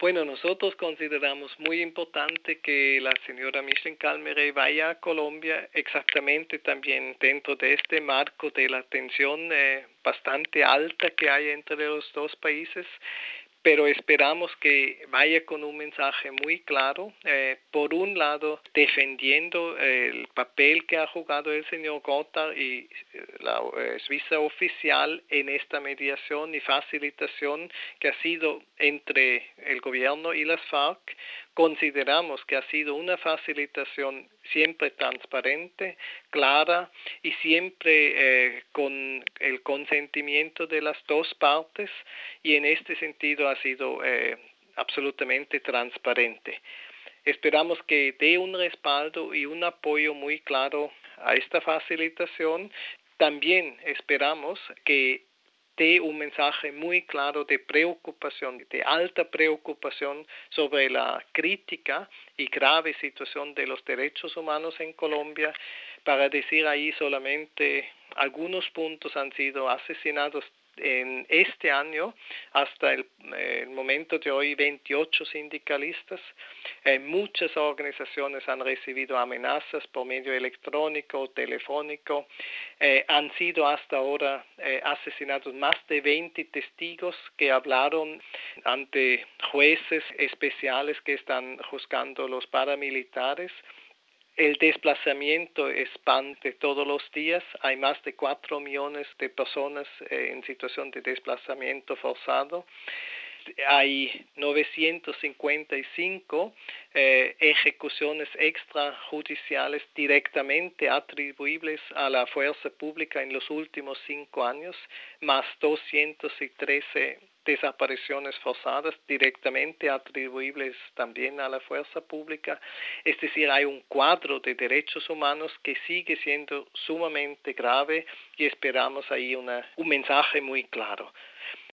Bueno, nosotros consideramos muy importante que la señora Micheline Calmerey vaya a Colombia exactamente también dentro de este marco de la tensión bastante alta que hay entre los dos países. Pero esperamos que vaya con un mensaje muy claro, por un lado defendiendo el papel que ha jugado el señor Gothard y la Suiza oficial en esta mediación y facilitación que ha sido entre el gobierno y las FARC. Consideramos que ha sido una facilitación siempre transparente, clara y siempre con el consentimiento de las dos partes, y en este sentido ha sido absolutamente transparente. Esperamos que dé un respaldo y un apoyo muy claro a esta facilitación. También esperamos que dé un mensaje muy claro de preocupación, de alta preocupación sobre la crítica y grave situación de los derechos humanos en Colombia. Para decir ahí solamente algunos puntos: han sido asesinados en este año, hasta el momento de hoy, 28 sindicalistas. Muchas organizaciones han recibido amenazas por medio electrónico o telefónico. Han sido hasta ahora asesinados más de 20 testigos que hablaron ante jueces especiales que están juzgando los paramilitares. El desplazamiento es pan de todos los días. Hay más de 4 millones de personas en situación de desplazamiento forzado. Hay 955 ejecuciones extrajudiciales directamente atribuibles a la fuerza pública en los últimos 5 años, más 213 desapariciones forzadas directamente atribuibles también a la fuerza pública. Es decir, hay un cuadro de derechos humanos que sigue siendo sumamente grave, y esperamos ahí un mensaje muy claro.